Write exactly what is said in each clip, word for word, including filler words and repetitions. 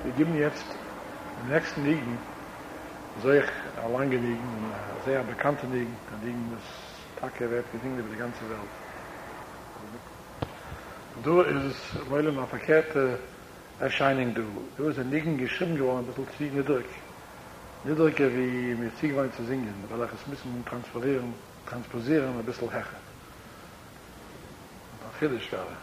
Wir geben jetzt im nächsten Liegen, sehr lange Liegen, sehr bekannte Liegen, ein Liegen, das Tage wird gesungen über die ganze Welt. Du ist weil eine verkehrte Erscheinung, du. Du ist ein Liegen geschrieben geworden, ein bisschen zu niedrig. Niedriger wie mit Ziegwein zu singen, weil ich es müssen transferieren, transposieren, ein bisschen hecher. Und viel ist gerade.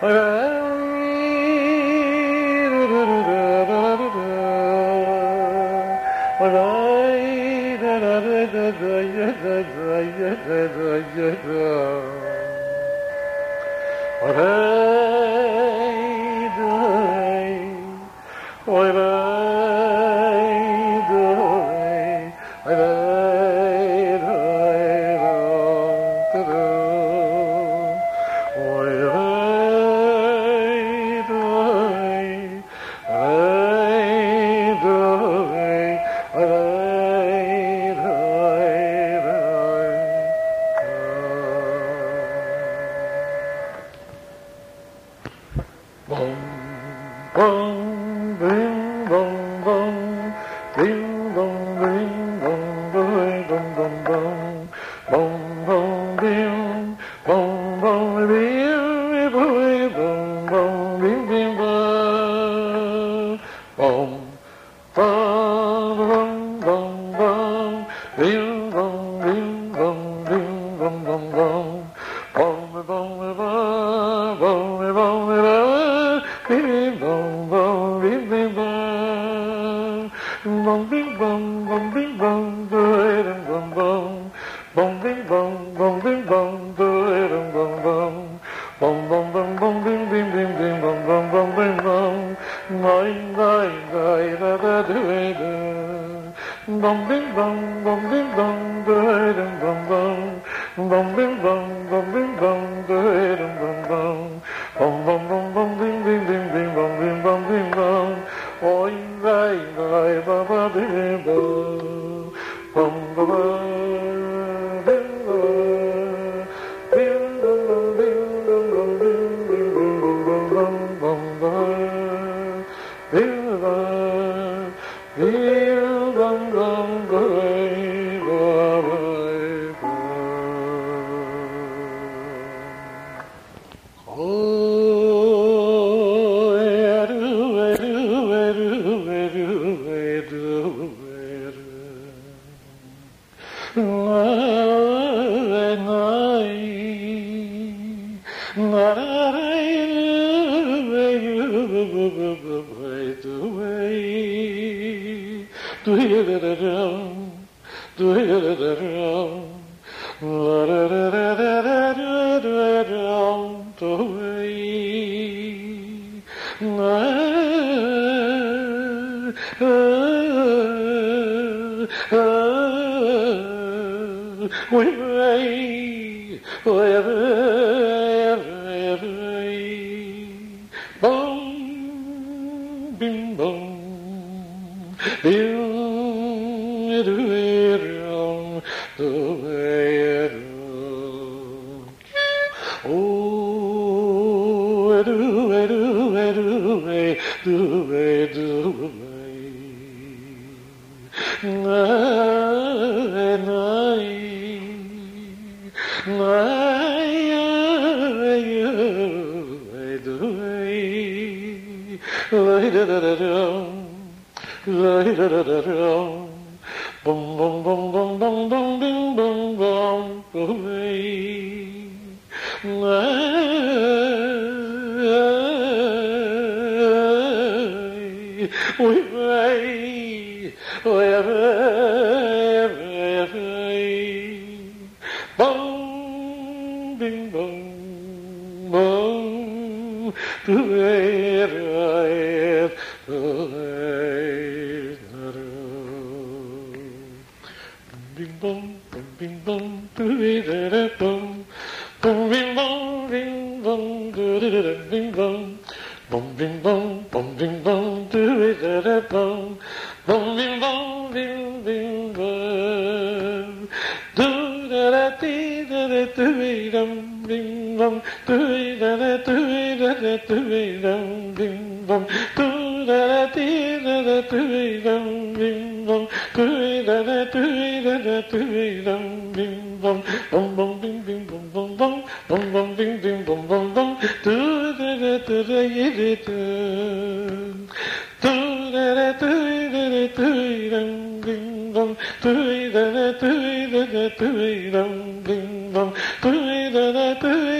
Bum, bum, bum,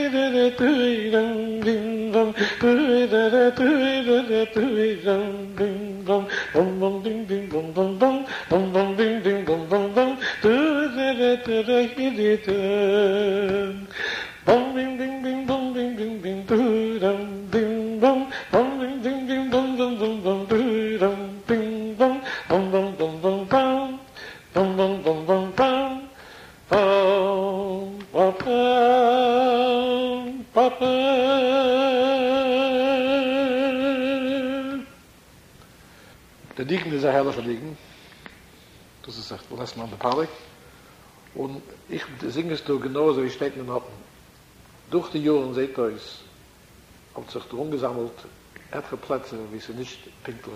Bum ding ding ding bum ding ding ding doo dum ding bum bum ding ding ding dum dum dum dum doo dum ding bum bum bum bum bum bum bum bum bum bum bum bum bum bum Der Liegen ist ein herrlicher Liegen. Das ist echt, lass mal der Palik. Und ich singe es doch genauso, wie steht in den Noten. Durch die Jahren seht ihr es, hat sich drum gesammelt, etliche Plätze, wie sie nicht pinklich.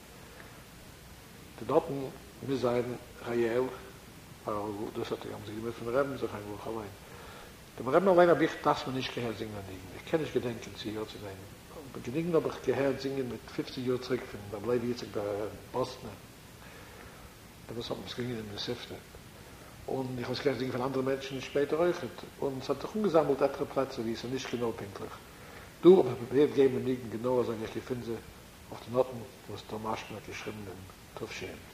Die Noten müssen sein reell, weil das hat haben sie mit von Reben, so kann ich wohl allein. Dem Reben allein habe ich das mir nicht gehört singen liegen. Ich kann nicht gedenken, sie hier zu sein. Aber genügend habe ich gehört singen mit fünfzig Jahren zurück, von der Leib jetzt in Boston. Das hat uns gingen in der Sifte. Und ich habe es gesehen von anderen Menschen später auch. Und es hat doch umgesammelt etliche Plätze, wie sie nicht genau pinklich. Du, aber wir geben nicht genau, also ich finde sie auf den Noten, was Thomas geschrieben in Tufchen.